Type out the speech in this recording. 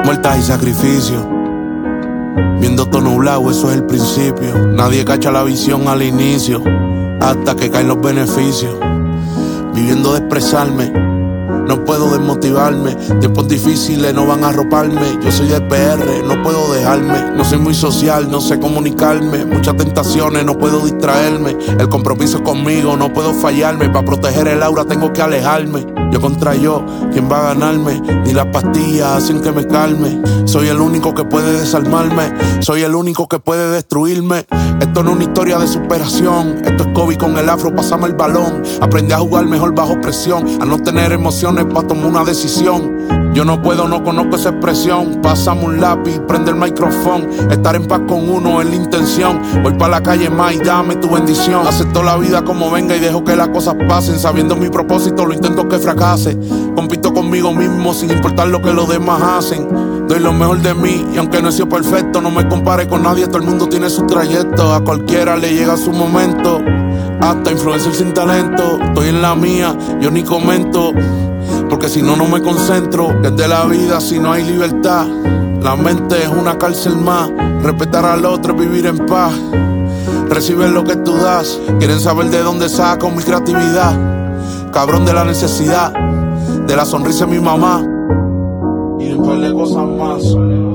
Muertas y sacrificios, viendo todo nublado, eso es el principio. Nadie cacha la visión al inicio, hasta que caen los beneficios. Viviendo de expresarme, no puedo desmotivarme. Tiempos difíciles no van a arroparme. Yo soy de PR, no puedo dejarme. No soy muy social, no sé comunicarme. Muchas tentaciones, no puedo distraerme. El compromiso es conmigo, no puedo fallarme. Para proteger el aura tengo que alejarme. Yo contra yo, ¿quién va a ganarme? Ni las pastillas hacen que me calme. Soy el único que puede desarmarme. Soy el único que puede destruirme. Esto no es una historia de superación. Esto es Kobe con el afro, pásame el balón. Aprendí a jugar mejor bajo presión, a no tener emociones para tomar una decisión. Yo no puedo, no conozco esa expresión. Pásame un lápiz, prende el micrófono. Estar en paz con uno es la intención. Voy pa' la calle más y dame tu bendición. Acepto la vida como venga y dejo que las cosas pasen. Sabiendo mi propósito, lo intento que fracase. Compito conmigo mismo sin importar lo que los demás hacen. Doy lo mejor de mí y aunque no he sido perfecto, no me compare con nadie. Todo el mundo tiene su trayecto, a cualquiera le llega su momento. Hasta influencer sin talento, estoy en la mía, yo ni comento. Porque si no, no me concentro. Que es de la vida si no hay libertad. La mente es una cárcel más. Respetar al otro es vivir en paz. Recibe lo que tú das. Quieren saber de dónde saco mi creatividad. Cabrón de la necesidad, de la sonrisa de mi mamá y de un par de cosas más.